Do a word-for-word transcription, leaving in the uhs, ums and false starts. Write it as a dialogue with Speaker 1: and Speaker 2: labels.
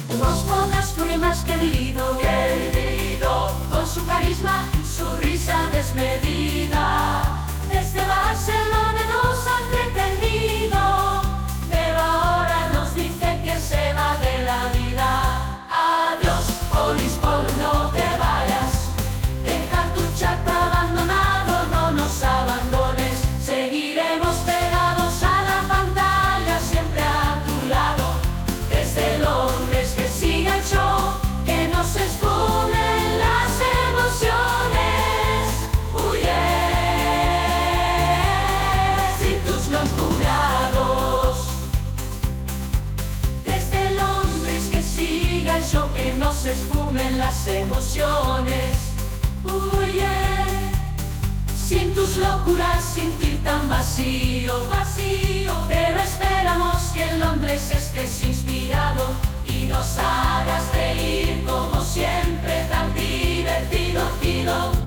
Speaker 1: Nos pocas fue más querido, querido, con su carisma, su risa desmedida. Desde Barcelona nos han detenido, pero ahora nos dice que se va de la vida. Adiós, Polispol, no te vayas, deja tu chat abandonado, no nos abandones. Seguiremos pegados a la pantalla, siempre a tu lado. Desde Londres que siga el show, que no se esfumen las emociones. Huye sin tus locurados. Desde Londres que siga el show, que no se esfumen las emociones. Huye sin tus locuras, sentir tan vacío, vacío. Pero esperamos que en Londres estés inspirado.